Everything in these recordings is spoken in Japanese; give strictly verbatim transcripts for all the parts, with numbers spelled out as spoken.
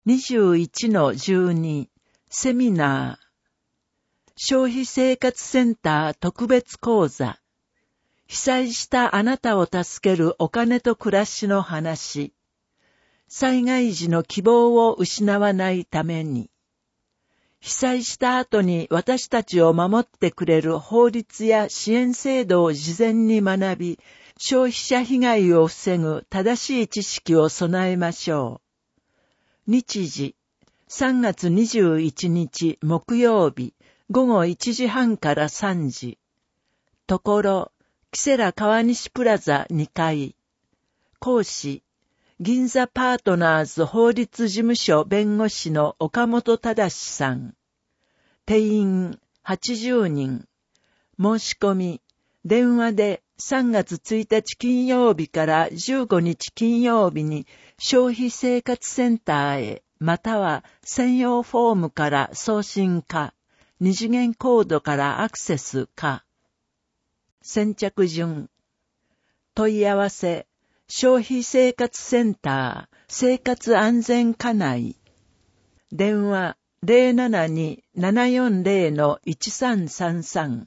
にじゅういちのじゅうに セミナー消費生活センター特別講座被災したあなたを助けるお金と暮らしの話災害時の希望を失わないために被災した後に私たちを守ってくれる法律や支援制度を事前に学び消費者被害を防ぐ正しい知識を備えましょう。日時さんがつにじゅういちにち木曜日ごごいちじはんからさんじ。ところ、キセラ川西プラザにかい。講師、銀座パートナーズ法律事務所弁護士の岡本忠さん。定員はちじゅうにん。申し込み、電話でさんがつついたち金曜日からじゅうごにち金曜日に消費生活センターへ、または専用フォームから送信か、二次元コードからアクセスか。先着順。問い合わせ、消費生活センター、生活安全課内。電話 ゼロななに ななよんゼロ いちさんさんさん。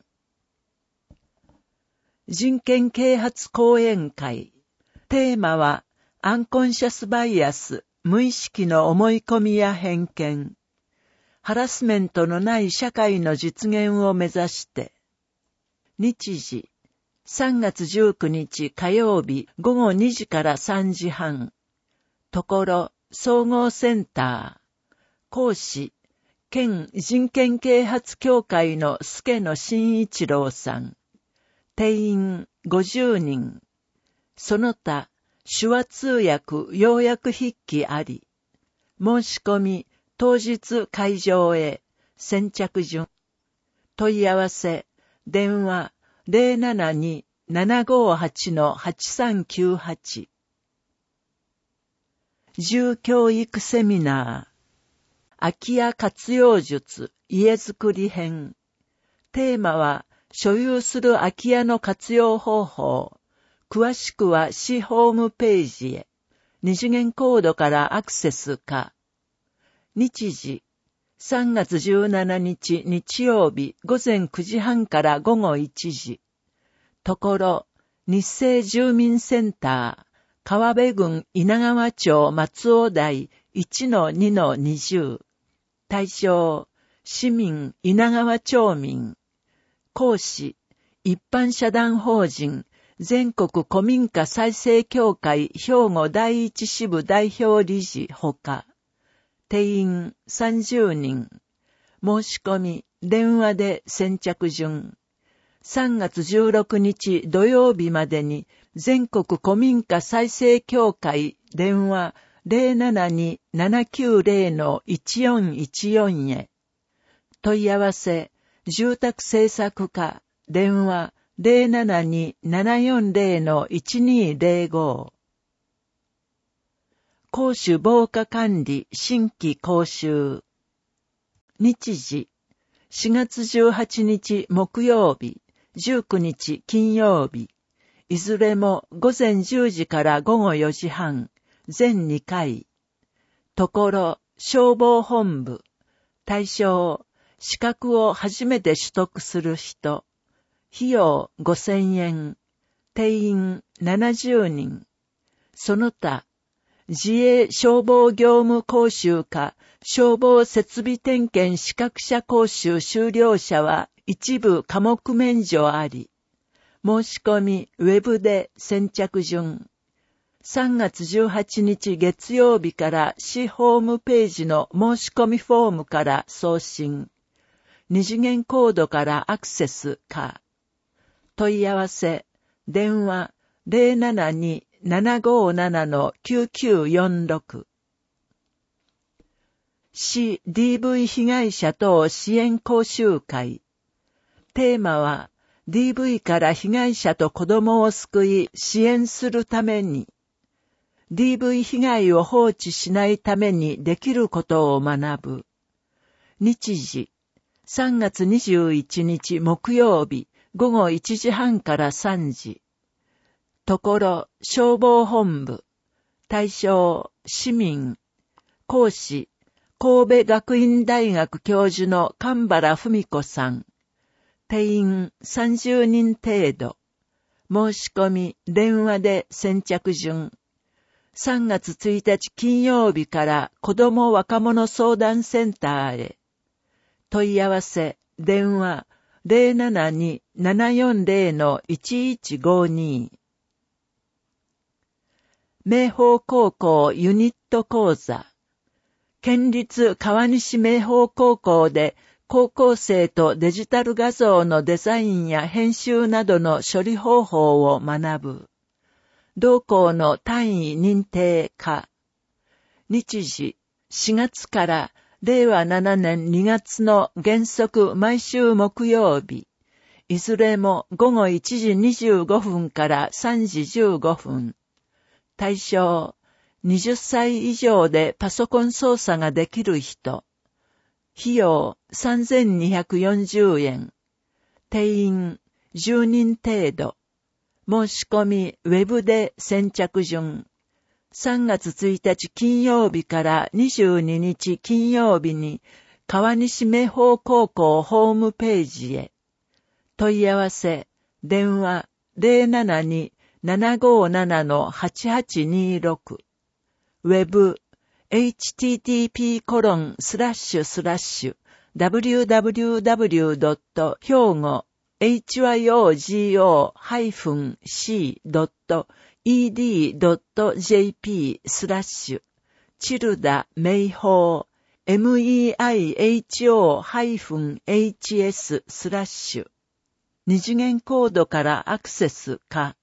人権啓発講演会。テーマは、アンコンシャスバイアス、無意識の思い込みや偏見。ハラスメントのない社会の実現を目指して。日時。さんがつじゅうくにち火曜日ごごにじからさんじはん。ところ、総合センター。講師、県人権啓発協会の助野真一郎さん。定員ごじゅうにん。その他、手話通訳要約筆記あり。申し込み、当日会場へ、先着順。問い合わせ、電話ゼロななに ななごはち はちさんきゅうはち。住教育セミナー。空き家活用術、家づくり編。テーマは、所有する空き家の活用方法。詳しくは市ホームページへ。二次元コードからアクセスか。日時。さんがつじゅうしちにち日曜日ごぜんくじはんからごごいちじ。ところ、日生住民センター、川辺郡稲川町松尾台 いちのにのにじゅう。対象、市民稲川町民。講師、一般社団法人、全国古民家再生協会兵庫第一支部代表理事ほか。定員さんじゅうにん。申し込み、電話で先着順。さんがつじゅうろくにち土曜日までに全国古民家再生協会電話 ゼロななに ななきゅうゼロ いちよんいちよん へ。問い合わせ、住宅政策課電話 ゼロななに ななよんゼロ いちにゼロご。公主防火管理新規講習。日時、しがつじゅうはちにち木曜日、じゅうくにち金曜日、いずれもごぜんじゅうじからごごよじはん、全にかい。ところ、消防本部。対象、資格を初めて取得する人。費用ごせんえん。定員ななじゅうにん。その他、自衛消防業務講習か消防設備点検資格者講習修了者は一部科目免除あり。申し込みウェブで先着順。さんがつじゅうはちにち月曜日から市ホームページの申し込みフォームから送信。二次元コードからアクセスか。問い合わせ、電話ゼロななに ななごなな きゅうきゅうよんろく。市 ディーブイ 被害者等支援講習会。テーマは、ディーブイ から被害者と子供を救い支援するために、ディーブイ 被害を放置しないためにできることを学ぶ。日時、さんがつにじゅういちにち木曜日ごごいちじはんからさんじ。ところ、消防本部。対象、市民。講師、 神戸学院大学教授の神原文子さん。定員さんじゅうにん程度。申し込み、電話で先着順。さんがつついたち金曜日から子ども若者相談センターへ。問い合わせ、電話 ゼロななに ななよんゼロ のいちいちごに。明豊高校ユニット講座。県立川西明豊高校で高校生とデジタル画像のデザインや編集などの処理方法を学ぶ。同校の単位認定課。日時、しがつかられいわななねんにがつの原則毎週木曜日。いずれもごごいちじにじゅうごふんからさんじじゅうごふん。対象、はたち以上でパソコン操作ができる人。費用さんぜんにひゃくよんじゅうえん。定員じゅうにん程度。申し込み、ウェブで先着順。さんがつついたち金曜日からにじゅうににち金曜日に、川西明豊高校ホームページへ。問い合わせ、電話 ゼロななに ななごなな のはちはちにろく。ウェブ、エイチティーティーピーコロンスラッシュスラッシュダブリューダブリューダブリュードットひょうごエイチワイオージーオーハイフンシードットイーディードットジェーピースラッシュチルダ明豊 メイホ ハイフンエイチエス スラッシュ二次元コードからアクセスか。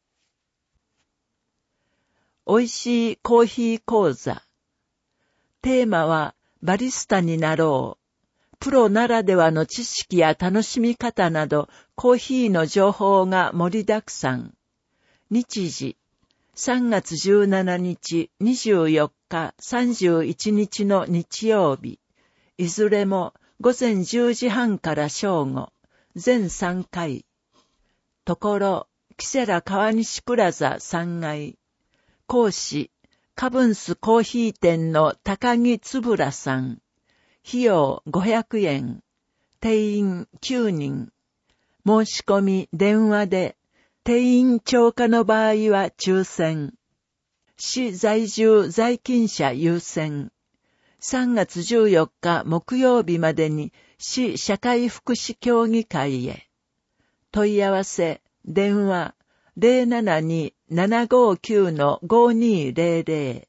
おいしいコーヒー講座。テーマはバリスタになろう。プロならではの知識や楽しみ方などコーヒーの情報が盛りだくさん。日時、さんがつじゅうしちにち、にじゅうよっか、さんじゅういちにちの日曜日。いずれもごぜんじゅうじはんから正午。全さんかい。ところ、キセラ川西プラザさんがい。講師、カブンスコーヒー店の高木つぶらさん。費用ごひゃくえん。定員きゅうにん。申し込み電話で、定員超過の場合は抽選。市在住在勤者優先。さんがつじゅうよっか木曜日までに市社会福祉協議会へ。問い合わせ、電話 ゼロななに ななごきゅう のごにゼロゼロ。